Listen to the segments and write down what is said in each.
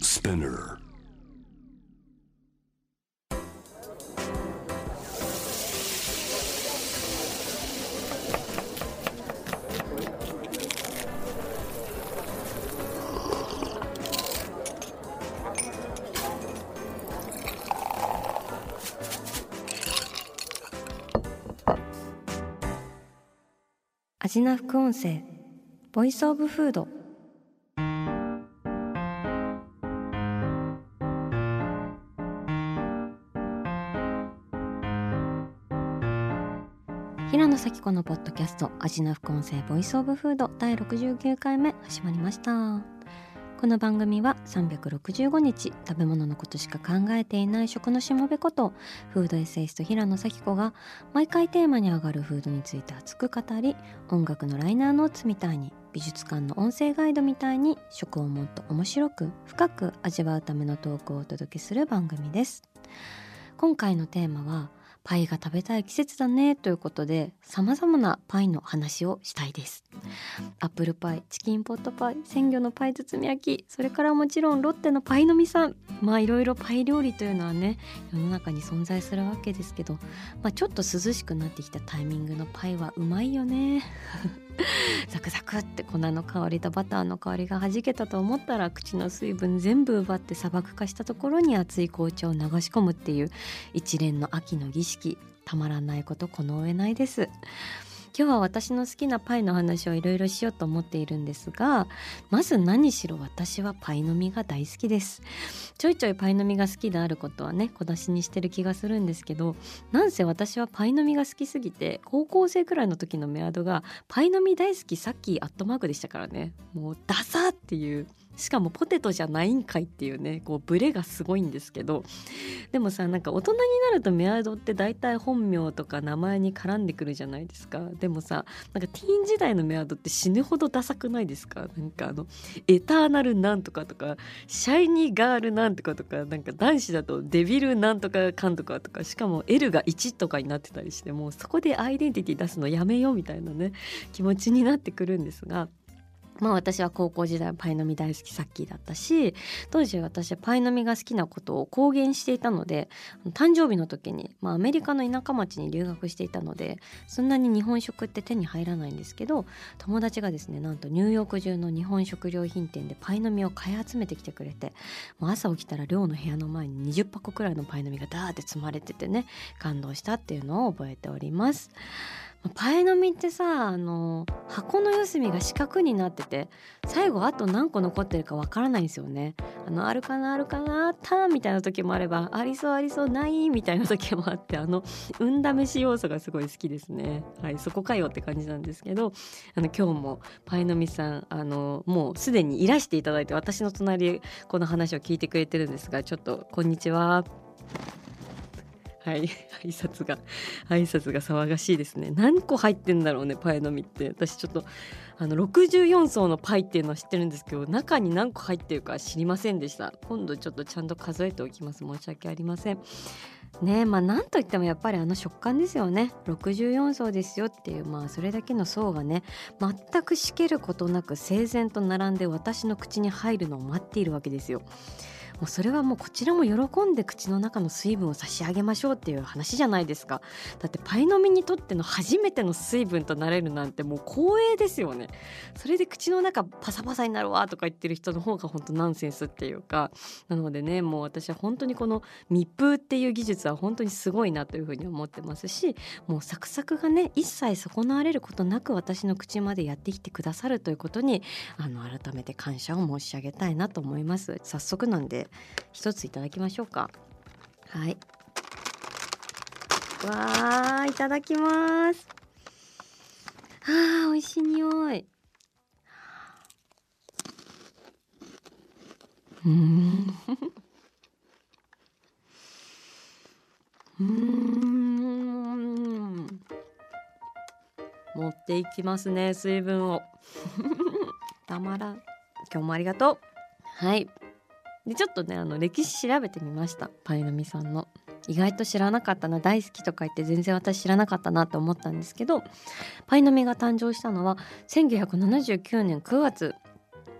Spinner. アジナ副音声ボイスオブフード。平野咲子のポッドキャストアジナ副音声ボイスオブフード第69回目始まりました。この番組は365日食べ物のことしか考えていない食のしもべことフードエッセイスト平野咲子が毎回テーマに上がるフードについて熱く語り、音楽のライナーノーツみたいに美術館の音声ガイドみたいに食をもっと面白く深く味わうためのトークをお届けする番組です。今回のテーマはパイが食べたい季節だねということで、様々なパイの話をしたいです。アップルパイ、チキンポットパイ、鮮魚のパイ包み焼き、それからもちろんロッテのパイの実さん、いろいろパイ料理というのはね、世の中に存在するわけですけど、ちょっと涼しくなってきたタイミングのパイはうまいよね。ザクザクって粉の香りとバターの香りがはじけたと思ったら、口の水分全部奪って砂漠化したところに熱い紅茶を流し込むっていう一連の秋の儀式、たまらないことこの上ないです。今日は私の好きなパイの話をいろいろしようと思っているんですが、まず何しろ私はパイの実が大好きです。ちょいちょいパイの実が好きであることはね、小出しにしてる気がするんですけど、なんせ私はパイの実が好きすぎて、高校生くらいの時のメアドがパイの実大好きさっきアットマークでしたからね。もうダサっていう、しかもポテトじゃないんかいっていうね、こうブレがすごいんですけど、でもさ、なんか大人になるとメアドって大体本名とか名前に絡んでくるじゃないですか。でもさ、なんかティーン時代のメアドって死ぬほどダサくないですか。なんかエターナルなんとかとか、シャイニーガールなんとかとか、なんか男子だとデビルなんとかかんとかとか、しかも L が1とかになってたりして、もうそこでアイデンティティ出すのやめようみたいなね、気持ちになってくるんですが、私は高校時代はパイの実大好きサッキーだったし、当時私はパイの実が好きなことを公言していたので、誕生日の時に、アメリカの田舎町に留学していたので、そんなに日本食って手に入らないんですけど、友達がですね、なんとニューヨーク中の日本食料品店でパイの実を買い集めてきてくれて、もう朝起きたら寮の部屋の前に20箱くらいのパイの実がダーって積まれててね、感動したっていうのを覚えております。パイの実ってさ、箱の四隅が四角になってて、最後あと何個残ってるかわからないんですよね。あるかなあるかなあったみたいな時もあれば、ありそうありそうないみたいな時もあって、運試し要素がすごい好きですね。はい、そこかよって感じなんですけど、今日もパイの実さん、もうすでにいらしていただいて、私の隣でこの話を聞いてくれてるんですが、ちょっとこんにちは。はい、挨拶が騒がしいですね。何個入ってんだろうね、パイの実って。私ちょっと64層のパイっていうのは知ってるんですけど、中に何個入ってるか知りませんでした。今度ちょっとちゃんと数えておきます。申し訳ありませんね。なんといってもやっぱり食感ですよね。64層ですよっていう、それだけの層がね、全くしけることなく整然と並んで私の口に入るのを待っているわけですよ。もうそれはもうこちらも喜んで口の中の水分を差し上げましょうっていう話じゃないですか。だってパイの実にとっての初めての水分となれるなんてもう光栄ですよね。それで口の中パサパサになるわとか言ってる人の方が本当ナンセンスっていうか、なのでね、もう私は本当にこの密封っていう技術は本当にすごいなというふうに思ってますし、もうサクサクがね、一切損なわれることなく私の口までやってきてくださるということに改めて感謝を申し上げたいなと思います。早速なんで一ついただきましょうか。はい、わー、いただきます。美味しい匂い。持っていきますね、水分を。たまらん。今日もありがとう。はい。でちょっとね、歴史調べてみました。パイの実さんの意外と知らなかったな、大好きとか言って全然私知らなかったなと思ったんですけど、パイの実が誕生したのは1979年9月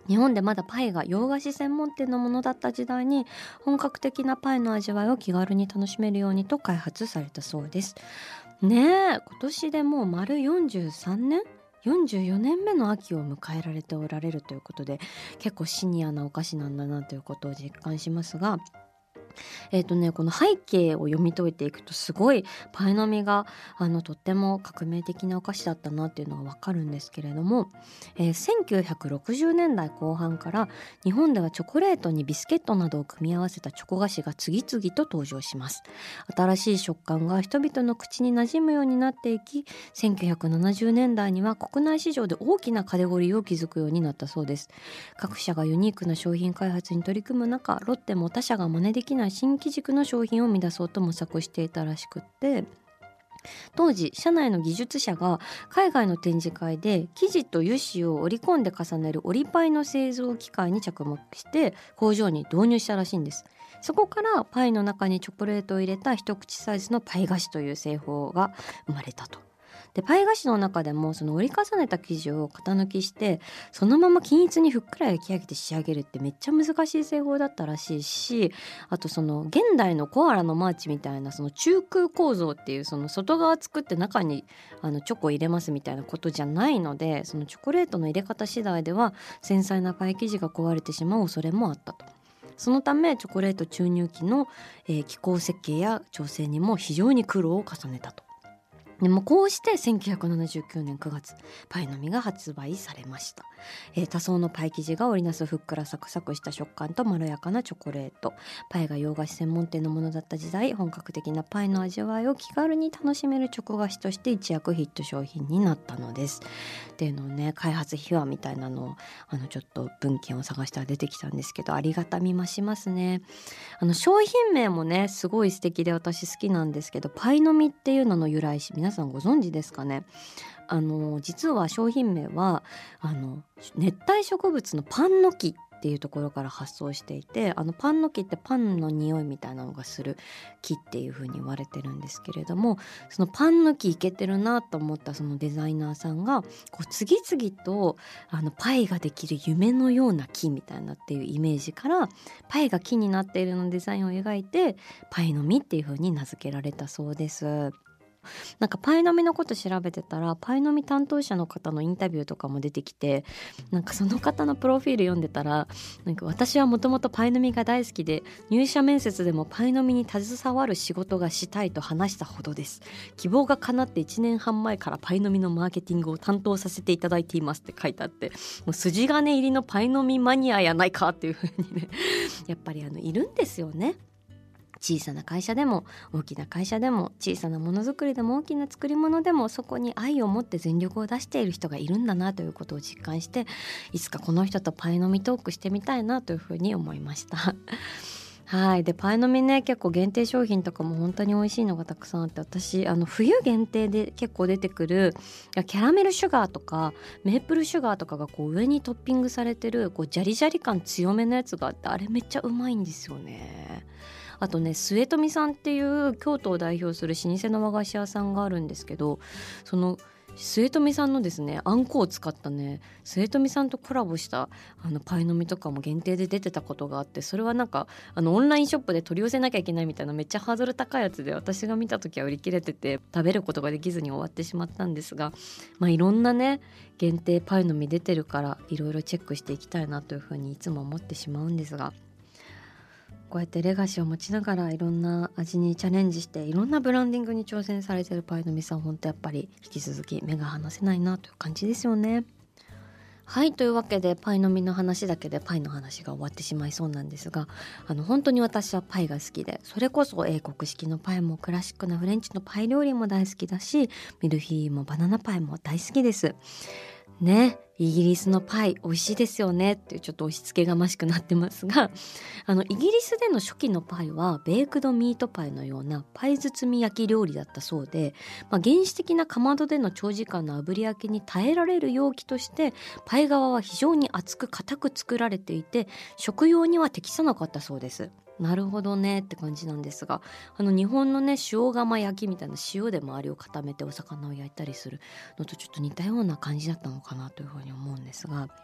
日本でまだパイが洋菓子専門店のものだった時代に本格的なパイの味わいを気軽に楽しめるようにと開発されたそうですね。今年でもう丸43年44年目の秋を迎えられておられるということで、結構シニアなお菓子なんだなということを実感しますが、この背景を読み解いていくとすごいパイの実がとっても革命的なお菓子だったなっていうのがわかるんですけれども、1960年代後半から日本ではチョコレートにビスケットなどを組み合わせたチョコ菓子が次々と登場します。新しい食感が人々の口に馴染むようになっていき、1970年代には国内市場で大きなカテゴリーを築くようになったそうです。各社がユニークな商品開発に取り組む中、ロッテも他社が真似できない新機軸の商品を生み出そうと模索していたらしくって、当時社内の技術者が海外の展示会で生地と油脂を織り込んで重ねる織りパイの製造機械に着目して工場に導入したらしいんです。そこからパイの中にチョコレートを入れた一口サイズのパイ菓子という製法が生まれたと。でパイ菓子の中でもその折り重ねた生地を型抜きしてそのまま均一にふっくら焼き上げて仕上げるってめっちゃ難しい製法だったらしいし、あとその現代のコアラのマーチみたいなその中空構造っていうその外側作って中にチョコを入れますみたいなことじゃないので、そのチョコレートの入れ方次第では繊細なパイ生地が壊れてしまう恐れもあったと。そのためチョコレート注入機の、機構設計や調整にも非常に苦労を重ねたと。でもこうして1979年9月パイの実が発売されました。多層のパイ生地が織りなすふっくらサクサクした食感とまろやかなチョコレート。パイが洋菓子専門店のものだった時代、本格的なパイの味わいを気軽に楽しめるチョコ菓子として一躍ヒット商品になったのですっていうのをね、開発秘話みたいなのをちょっと文献を探したら出てきたんですけど、ありがたみ増しますね。商品名もねすごい素敵で私好きなんですけど、パイの実っていうのの由来皆さんご存知ですかね。実は商品名は熱帯植物のパンの木っていうところから発想していて、パンの木ってパンの匂いみたいなのがする木っていう風に言われてるんですけれども、そのパンの木いけてるなと思ったそのデザイナーさんがこう次々とパイができる夢のような木みたいなっていうイメージからパイが木になっているのデザインを描いてパイの実っていう風に名付けられたそうです。なんかパイの実のこと調べてたらパイの実担当者の方のインタビューとかも出てきて、なんかその方のプロフィール読んでたら、なんか私はもともとパイの実が大好きで入社面接でもパイの実に携わる仕事がしたいと話したほどです。希望が叶って1年半前からパイの実のマーケティングを担当させていただいていますって書いてあって、もう筋金入りのパイの実マニアやないかっていう風にねやっぱりいるんですよね。小さな会社でも大きな会社でも小さなものづくりでも大きな作り物でもそこに愛を持って全力を出している人がいるんだなということを実感して、いつかこの人とパイの実トークしてみたいなというふうに思いましたはい。でパイの実ね結構限定商品とかも本当に美味しいのがたくさんあって、私冬限定で結構出てくるキャラメルシュガーとかメープルシュガーとかがこう上にトッピングされてるこうジャリジャリ感強めのやつがあって、あれめっちゃうまいんですよね。あとね末富さんっていう京都を代表する老舗の和菓子屋さんがあるんですけど、その末富さんのですねあんこを使ったね末富さんとコラボしたパイの実とかも限定で出てたことがあって、それはなんかオンラインショップで取り寄せなきゃいけないみたいなめっちゃハードル高いやつで、私が見た時は売り切れてて食べることができずに終わってしまったんですが、いろんなね限定パイの実出てるからいろいろチェックしていきたいなというふうにいつも思ってしまうんですが、こうやってレガシーを持ちながらいろんな味にチャレンジしていろんなブランディングに挑戦されているパイの実さん、本当やっぱり引き続き目が離せないなという感じですよね。はい、というわけでパイの実の話だけでパイの話が終わってしまいそうなんですが、本当に私はパイが好きで、それこそ英国式のパイもクラシックなフレンチのパイ料理も大好きだし、ミルフィーユもバナナパイも大好きですね。イギリスのパイ美味しいですよねっていうちょっと押し付けがましくなってますが、イギリスでの初期のパイはベークドミートパイのようなパイ包み焼き料理だったそうで、原始的なかまどでの長時間の炙り焼きに耐えられる容器としてパイ側は非常に厚く硬く作られていて食用には適さなかったそうです。なるほどねって感じなんですが、日本のね塩釜焼きみたいな塩で周りを固めてお魚を焼いたりするのとちょっと似たような感じだったのかなというふうに思うんですが、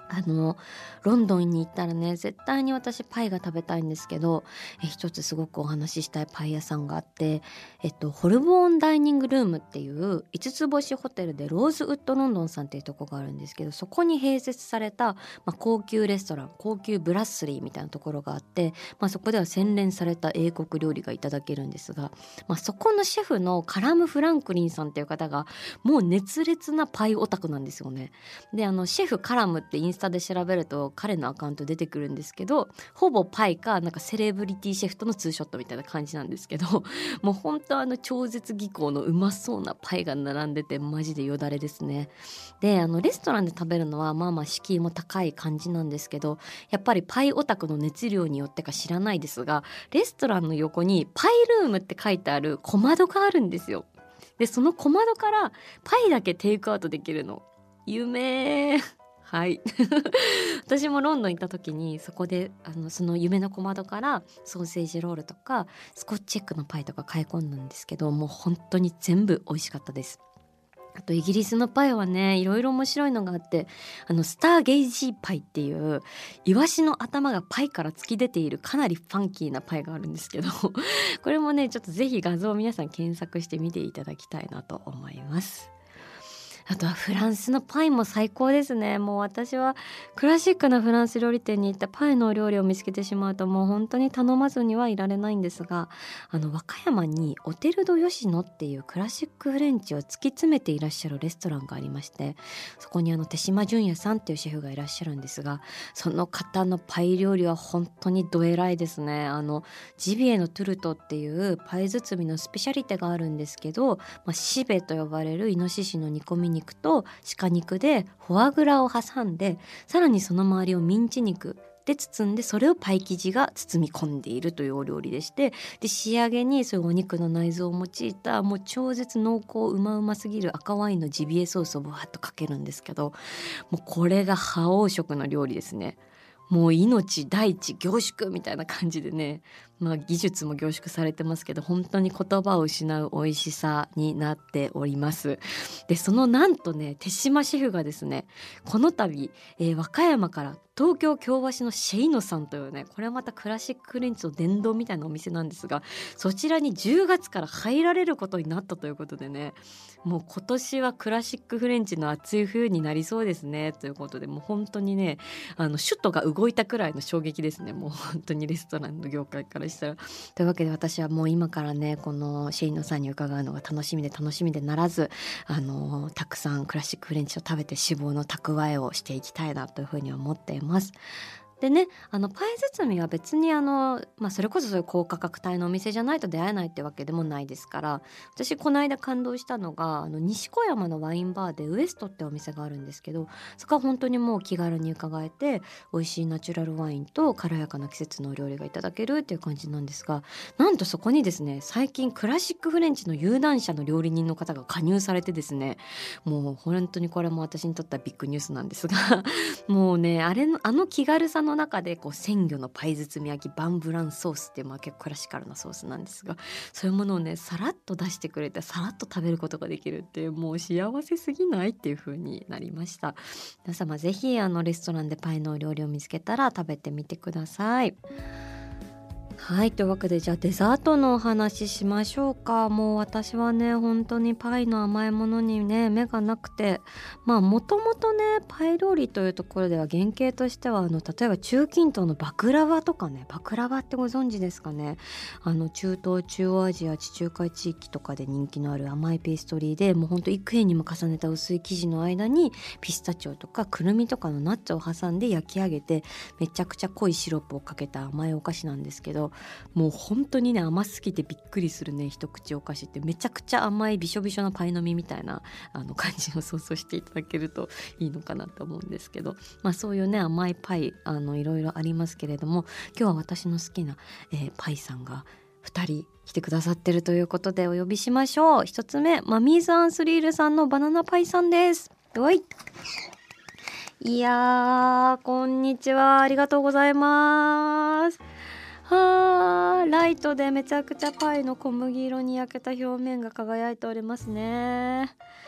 ロンドンに行ったらね絶対に私パイが食べたいんですけど、一つすごくお話ししたいパイ屋さんがあって、ホルボーンダイニングルームっていう5つ星ホテルでローズウッドロンドンさんっていうとこがあるんですけど、そこに併設された、高級レストラン、高級ブラッスリーみたいなところがあって、そこでは洗練された英国料理がいただけるんですが、そこのシェフのカラム・フランクリンさんっていう方がもう熱烈なパイオタクなんですよね。でシェフカラムってインスタで調べると彼のアカウント出てくるんですけど、ほぼパイかなんかセレブリティシェフとのツーショットみたいな感じなんですけど、もう本当超絶技巧のうまそうなパイが並んでてマジでよだれですね。でレストランで食べるのは敷居も高い感じなんですけど、やっぱりパイオタクの熱量によってか知らないですが、レストランの横にパイルームって書いてある小窓があるんですよ。でその小窓からパイだけテイクアウトできるの、夢はい私もロンドン行った時にそこでその夢の小窓からソーセージロールとかスコッチエッグのパイとか買い込んだんですけど、もう本当に全部美味しかったです。あとイギリスのパイはねいろいろ面白いのがあって、スターゲイジーパイっていうイワシの頭がパイから突き出ているかなりファンキーなパイがあるんですけどこれもねちょっとぜひ画像を皆さん検索してみていただきたいなと思います。あとはフランスのパイも最高ですね。もう私はクラシックなフランス料理店に行ったパイのお料理を見つけてしまうともう本当に頼まずにはいられないんですが、和歌山にオテル・ド・ヨシノっていうクラシックフレンチを突き詰めていらっしゃるレストランがありまして、そこに手島純也さんっていうシェフがいらっしゃるんですが、その方のパイ料理は本当にどえらいですね。ジビエのトゥルトっていうパイ包みのスペシャリテがあるんですけど、シベと呼ばれるイノシシの煮込み肉と鹿肉でフォアグラを挟んで、さらにその周りをミンチ肉で包んで、それをパイ生地が包み込んでいるというお料理でして、で仕上げにそういうお肉の内臓を用いたもう超絶濃厚うますぎる赤ワインのジビエソースをバーッとかけるんですけど、もうこれが覇王色の料理ですね。もう命大地凝縮みたいな感じでね、技術も凝縮されてますけど、本当に言葉を失う美味しさになっております。でそのなんとね手島シェフがですね、この度、和歌山から東京京橋のシェイノさんというね、これはまたクラシックフレンチの殿堂みたいなお店なんですが、そちらに10月から入られることになったということでね、もう今年はクラシックフレンチの暑い冬になりそうですねということで、もう本当にね首都が動いたくらいの衝撃ですね。もう本当にレストランの業界からしたら。というわけで私はもう今からねこのシェイノさんに伺うのが楽しみでならず、たくさんクラシックフレンチを食べて脂肪の蓄えをしていきたいなというふうに思っています。でね、パイ包みは別にそれこそそういう高価格帯のお店じゃないと出会えないってわけでもないですから、私この間感動したのが西小山のワインバーでウエストってお店があるんですけど、そこは本当にもう気軽に伺えて美味しいナチュラルワインと軽やかな季節のお料理がいただけるっていう感じなんですが、なんとそこにですね最近クラシックフレンチの有段者の料理人の方が加入されてですね、もう本当にこれも私にとってはビッグニュースなんですがもうねあの気軽さの中で鮮魚のパイ包み焼きバンブランソースっていう結構クラシカルなソースなんですが、そういうものをねさらっと出してくれてさらっと食べることができるっていう、もう幸せすぎないっていう風になりました。皆様ぜひレストランでパイのお料理を見つけたら食べてみてください。はい、というわけでじゃあデザートのお話しましょうか。もう私はね本当にパイの甘いものにね目がなくて、もともとねパイ料理というところでは原型としては例えば中近東のバクラワとかね、バクラワってご存知ですかね。中東中央アジア地中海地域とかで人気のある甘いペーストリーで、もうほんと幾重にも重ねた薄い生地の間にピスタチオとかくるみとかのナッツを挟んで焼き上げて、めちゃくちゃ濃いシロップをかけた甘いお菓子なんですけど、もう本当にね甘すぎてびっくりするね一口お菓子って、めちゃくちゃ甘いびしょびしょなパイの実みたいな感じを想像していただけるといいのかなと思うんですけど、そういうね甘いパイいろいろありますけれども、今日は私の好きな、パイさんが2人来てくださってるということでお呼びしましょう。1つ目マミーズ・アンスリールさんのバナナパイさんです。おい、いやーこんにちは、ありがとうございます。ライトでめちゃくちゃパイの小麦色に焼けた表面が輝いておりますね。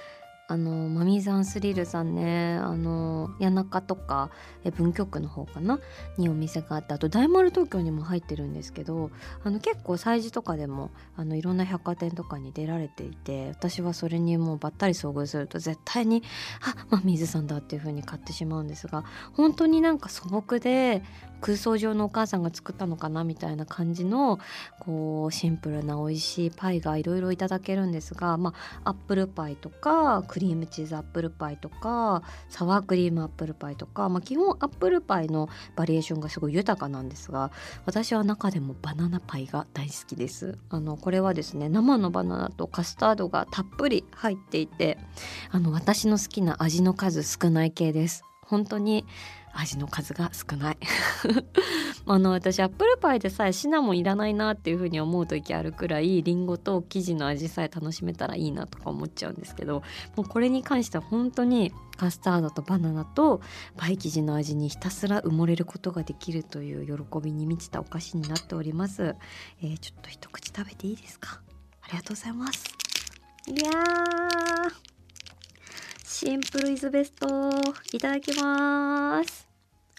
マミーザンスリルさんね、谷中とか文京区の方かなにお店があって、あと大丸東京にも入ってるんですけど、結構催事とかでもいろんな百貨店とかに出られていて、私はそれにもうばったり遭遇すると絶対にマミーズさんだっていう風に買ってしまうんですが、本当になんか素朴で空想上のお母さんが作ったのかなみたいな感じのこうシンプルな美味しいパイがいろいろいただけるんですが、アップルパイとかクリームチーズアップルパイとかサワークリームアップルパイとか、基本アップルパイのバリエーションがすごい豊かなんですが、私は中でもバナナパイが大好きです。これはですね、生のバナナとカスタードがたっぷり入っていて、私の好きな味の数少ない系です。本当に味の数が少ない私アップルパイでさえシナモンいらないなっていう風に思う時あるくらい、リンゴと生地の味さえ楽しめたらいいなとか思っちゃうんですけど、もうこれに関しては本当にカスタードとバナナとパイ生地の味にひたすら埋もれることができるという喜びに満ちたお菓子になっております。ちょっと一口食べていいですか？ありがとうございます。いやー、シンプルイズベスト。いただきます。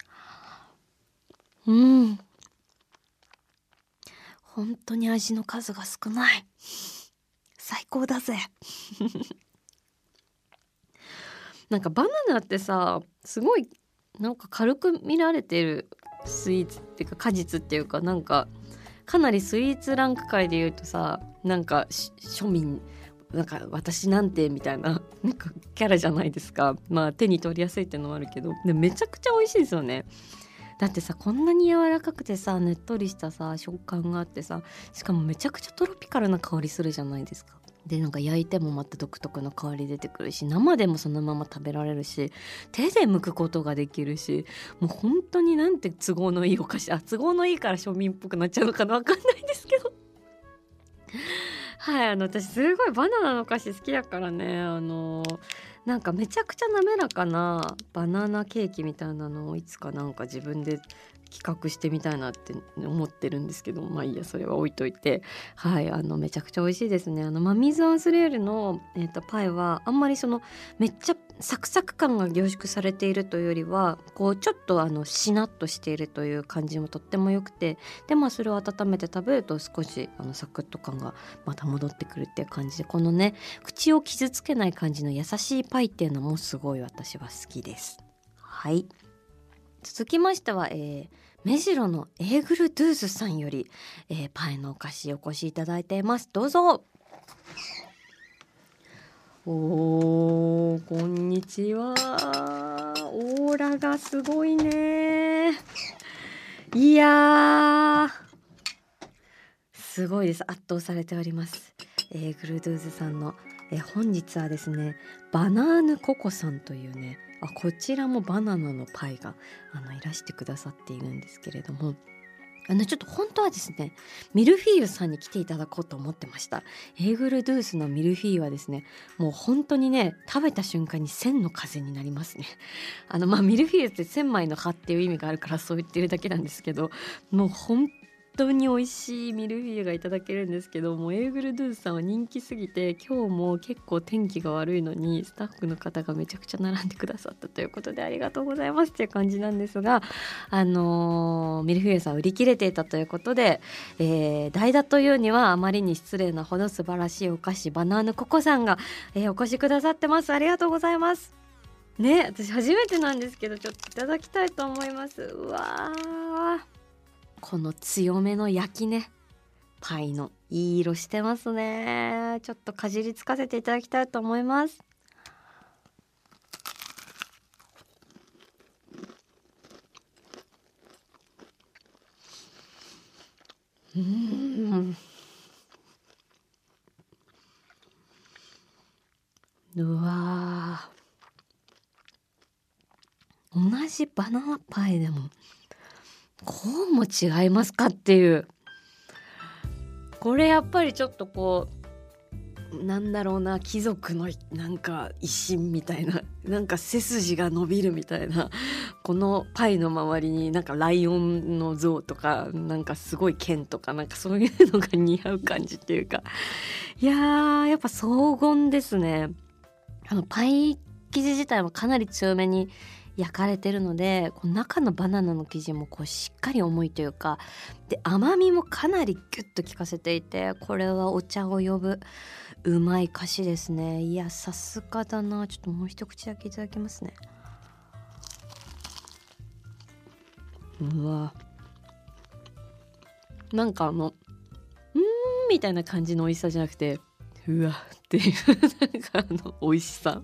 本当に味の数が少ない。最高だぜなんかバナナってさ、すごいなんか軽く見られてるスイーツっていうか果実っていうか、なんかかなりスイーツランク界で言うとさ、なんか庶民、なんか私なんてみたいな、なんかキャラじゃないですか。手に取りやすいっていうのもあるけど、でめちゃくちゃ美味しいですよね。だってさ、こんなに柔らかくてさ、ねっとりしたさ食感があってさ、しかもめちゃくちゃトロピカルな香りするじゃないですか。でなんか焼いてもまた独特の香り出てくるし、生でもそのまま食べられるし、手で剥くことができるし、もう本当になんて都合のいいお菓子。都合のいいから庶民っぽくなっちゃうのかな、わかんないですけどはい、私すごいバナナのお菓子好きだからね、なんかめちゃくちゃ滑らかなバナナケーキみたいなのをいつかなんか自分で企画してみたいなって思ってるんですけど、いいや、それは置いといて、はい、めちゃくちゃ美味しいですね。マミーズ・アンスレールの、パイはあんまりそのめっちゃサクサク感が凝縮されているというよりは、こうちょっとしなっとしているという感じもとっても良くて、でそれを温めて食べると少しサクッと感がまた戻ってくるっていう感じで、このね、口を傷つけない感じの優しいパイっていうのもすごい私は好きです。はい、続きましては、目白のエーグルドゥースさんより、パイのお菓子お越しいただいています。どうぞ。こんにちは。オーラがすごいね。いやー、すごいです。圧倒されております。エーグルドゥースさんの、本日はですね、バナーヌココさんというね、こちらもバナナのパイがいらしてくださっているんですけれども、ちょっと本当はですね、ミルフィーユさんに来ていただこうと思ってました。エーグルドゥースのミルフィーユはですね、もう本当にね、食べた瞬間に千の風になりますね。ミルフィーユって千枚の葉っていう意味があるからそう言ってるだけなんですけど、もう本当に美味しいミルフィーユがいただけるんですけども、エーグルドゥースさんは人気すぎて、今日も結構天気が悪いのにスタッフの方がめちゃくちゃ並んでくださったということで、ありがとうございますっていう感じなんですが、ミルフィーユさん売り切れていたということで、代打というにはあまりに失礼なほど素晴らしいお菓子、バナーヌココさんが、お越しくださってます。ありがとうございますね。私初めてなんですけど、ちょっといただきたいと思います。うわー、この強めの焼きね、パイのいい色してますね。ちょっとかじりつかせていただきたいと思います。うわー、同じバナナパイでもこうも違いますかっていう、これやっぱりちょっとこうなんだろうな、貴族のなんか威信みたいな、なんか背筋が伸びるみたいな、このパイの周りになんかライオンの像とか、なんかすごい剣とか、なんかそういうのが似合う感じっていうか、いやー、やっぱ荘厳ですね。 パイ生地自体はかなり強めに焼かれてるので、こう中のバナナの生地もこうしっかり重いというかで、甘みもかなりギュッと効かせていて、これはお茶を呼ぶうまい菓子ですね。いやさすがだな。ちょっともう一口だけいただきますね。うわ、なんかみたいな感じの美味しさじゃなくて、うわっていうなんか美味しさ。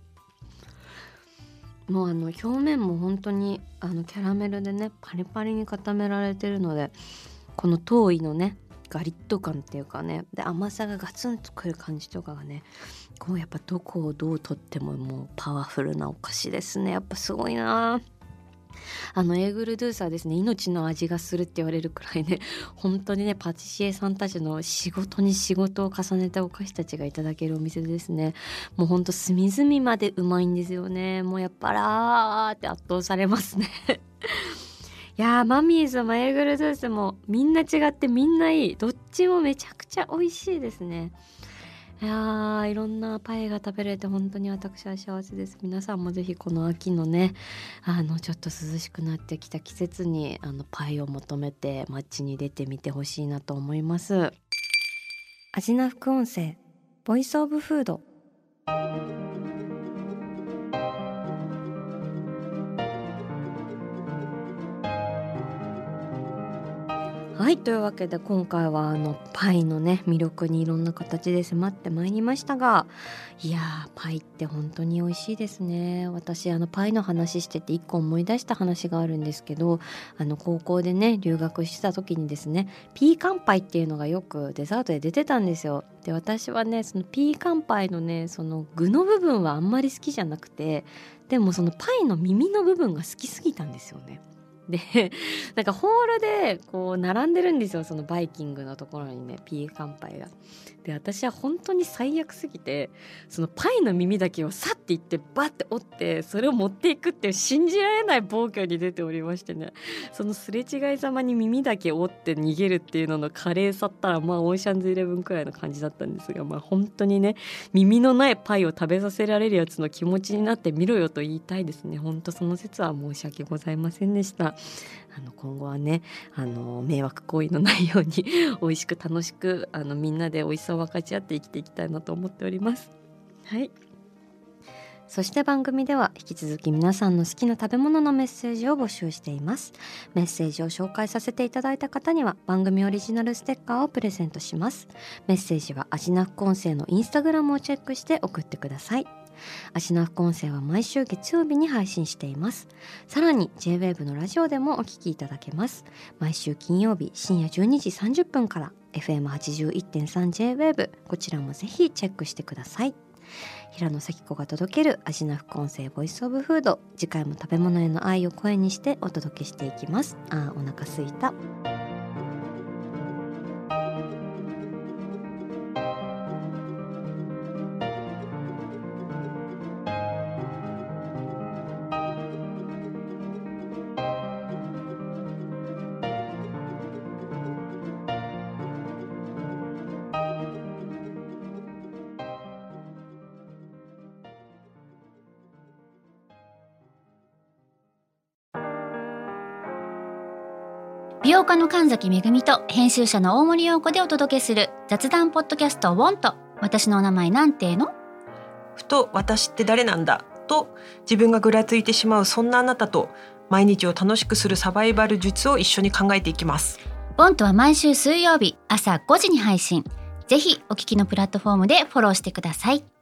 もう表面も本当にキャラメルでねパリパリに固められてるので、この糖衣のねガリッと感っていうかね、で甘さがガツンとくる感じとかがね、こうやっぱどこをどうとってももうパワフルなお菓子ですね。やっぱすごいな。エーグルドゥースはですね、命の味がするって言われるくらいね、本当にねパティシエさんたちの仕事に仕事を重ねたお菓子たちがいただけるお店ですね。もうほんと隅々までうまいんですよね。もうやっぱらーって圧倒されますねいやー、マミーズもエーグルドゥースもみんな違ってみんないい。どっちもめちゃくちゃ美味しいですね。いやー、いろんなパイが食べれて本当に私は幸せです。皆さんもぜひこの秋のねちょっと涼しくなってきた季節にパイを求めて街に出てみてほしいなと思います。アジナ副音声ボイスオブフード。はい、というわけで今回はパイのね魅力にいろんな形で迫ってまいりましたが、いやーパイって本当に美味しいですね。私パイの話してて一個思い出した話があるんですけど、高校でね留学した時にですね、ピーカンパイっていうのがよくデザートで出てたんですよ。で私はねそのピーカンパイのねその具の部分はあんまり好きじゃなくて、でもそのパイの耳の部分が好きすぎたんですよね。でなんかホールでこう並んでるんですよ、そのバイキングのところにねピーカンパイが。で私は本当に最悪すぎて、そのパイの耳だけをさっていってバッて折ってそれを持っていくっていう信じられない暴挙に出ておりましてね、そのすれ違いざまに耳だけ折って逃げるっていうのの華麗さったらオーシャンズイレブンくらいの感じだったんですが、本当にね耳のないパイを食べさせられるやつの気持ちになってみろよと言いたいですね。本当その説は申し訳ございませんでした。今後はね迷惑行為のないように美味しく楽しくみんなで美味しさを分かち合って生きていきたいなと思っております。はい。そして番組では引き続き皆さんの好きな食べ物のメッセージを募集しています。メッセージを紹介させていただいた方には番組オリジナルステッカーをプレゼントします。メッセージはアジナ副音声のインスタグラムをチェックして送ってください。アジナ副音声は毎週月曜日に配信しています。さらに J-WAVE のラジオでもお聞きいただけます。毎週金曜日深夜12時30分から FM81.3 J-WAVE、 こちらもぜひチェックしてください。平野咲子が届けるアジナ副音声ボイスオブフード、次回も食べ物への愛を声にしてお届けしていきます。お腹すいた。 美容家の神崎めぐみと編集者の大森洋子でお届けする雑談ポッドキャストウォンと、私のお名前なんていうの？ ふと私って誰なんだと自分がぐらついてしまうそんなあなたと、毎日を楽しくするサバイバル術を一緒に考えていきます。 ウォンとは毎週水曜日朝5時に配信。ぜひお聞きのプラットフォームでフォローしてください。